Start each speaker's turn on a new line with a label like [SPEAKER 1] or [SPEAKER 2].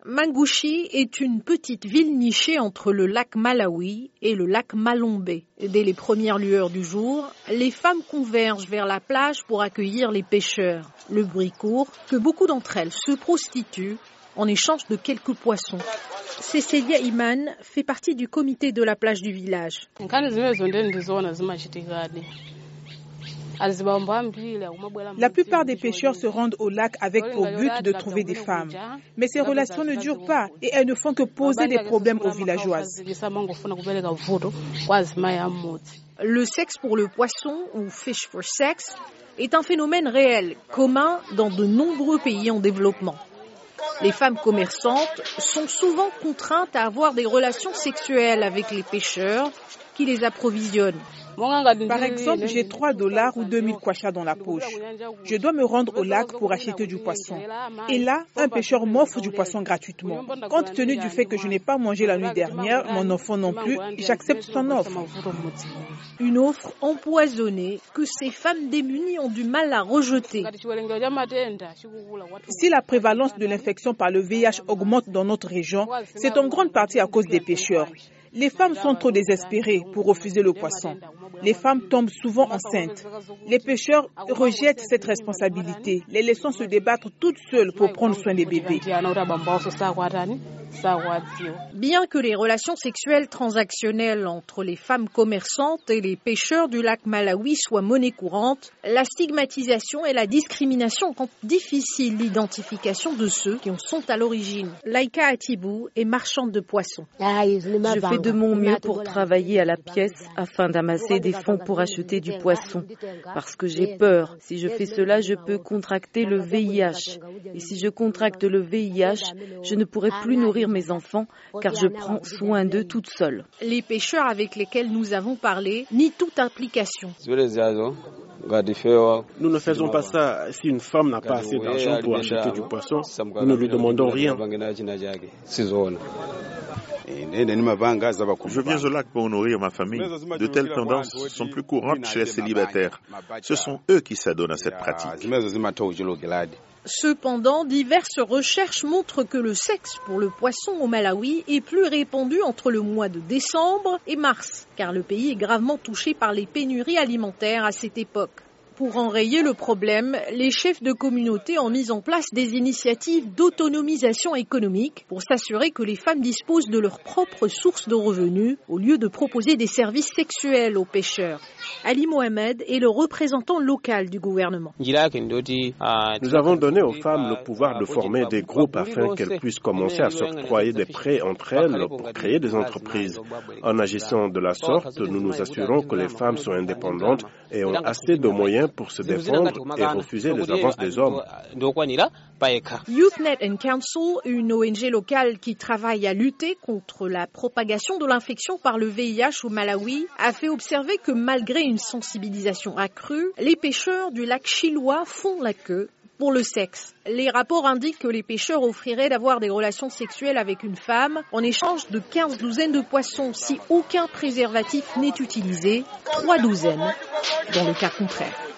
[SPEAKER 1] Mangushi est une petite ville nichée entre le lac Malawi et le lac Malombe. Dès les premières lueurs du jour, les femmes convergent vers la plage pour accueillir les pêcheurs. Le bruit court que beaucoup d'entre elles se prostituent en échange de quelques poissons. Cécilia Iman fait partie du comité de la plage du village.
[SPEAKER 2] La plupart des pêcheurs se rendent au lac avec pour but de trouver des femmes. Mais ces relations ne durent pas et elles ne font que poser des problèmes aux villageoises.
[SPEAKER 1] Le sexe pour le poisson, ou fish for sex, est un phénomène réel, commun dans de nombreux pays en développement. Les femmes commerçantes sont souvent contraintes à avoir des relations sexuelles avec les pêcheurs qui les approvisionnent.
[SPEAKER 2] Par exemple, j'ai $3 ou 2000 kwacha dans la poche. Je dois me rendre au lac pour acheter du poisson. Et là, un pêcheur m'offre du poisson gratuitement. Compte tenu du fait que je n'ai pas mangé la nuit dernière, mon enfant non plus, j'accepte son offre.
[SPEAKER 1] Une offre empoisonnée que ces femmes démunies ont du mal à rejeter.
[SPEAKER 2] Si la prévalence de l'infection par le VIH augmente dans notre région, c'est en grande partie à cause des pêcheurs. Les femmes sont trop désespérées pour refuser le poisson. Les femmes tombent souvent enceintes. Les pêcheurs rejettent cette responsabilité, les laissant se débattre toutes seules pour prendre soin des bébés.
[SPEAKER 1] Bien que les relations sexuelles transactionnelles entre les femmes commerçantes et les pêcheurs du lac Malawi soient monnaie courante, la stigmatisation et la discrimination rendent difficile l'identification de ceux qui en sont à l'origine. Laïka Atibou est marchande de poissons.
[SPEAKER 3] Je fais de mon mieux pour travailler à la pièce afin d'amasser des fonds pour acheter du poisson. Parce que j'ai peur. Si je fais cela, je peux contracter le VIH. Et si je contracte le VIH, je ne pourrai plus nourrir mes enfants car je prends soin d'eux toute seule.
[SPEAKER 1] Les pêcheurs avec lesquels nous avons parlé nient toute implication.
[SPEAKER 4] Nous ne faisons pas ça si une femme n'a pas assez d'argent pour acheter du poisson. Nous ne lui demandons rien.
[SPEAKER 5] Je viens au lac pour nourrir ma famille. De telles tendances sont plus courantes chez les célibataires. Ce sont eux qui s'adonnent à cette pratique.
[SPEAKER 1] Cependant, diverses recherches montrent que le sexe pour le poisson au Malawi est plus répandu entre le mois de décembre et mars, car le pays est gravement touché par les pénuries alimentaires à cette époque. Pour enrayer le problème, les chefs de communauté ont mis en place des initiatives d'autonomisation économique pour s'assurer que les femmes disposent de leurs propres sources de revenus au lieu de proposer des services sexuels aux pêcheurs. Ali Mohamed est le représentant local du gouvernement.
[SPEAKER 4] Nous avons donné aux femmes le pouvoir de former des groupes afin qu'elles puissent commencer à s'octroyer des prêts entre elles pour créer des entreprises. En agissant de la sorte, nous nous assurons que les femmes sont indépendantes et ont assez de moyens pour se défendre et refuser les avances des hommes.
[SPEAKER 1] YouthNet and Council, une ONG locale qui travaille à lutter contre la propagation de l'infection par le VIH au Malawi, a fait observer que malgré une sensibilisation accrue, les pêcheurs du lac Chilois font la queue pour le sexe. Les rapports indiquent que les pêcheurs offriraient d'avoir des relations sexuelles avec une femme en échange de 15 douzaines de poissons si aucun préservatif n'est utilisé, 3 douzaines dans le cas contraire.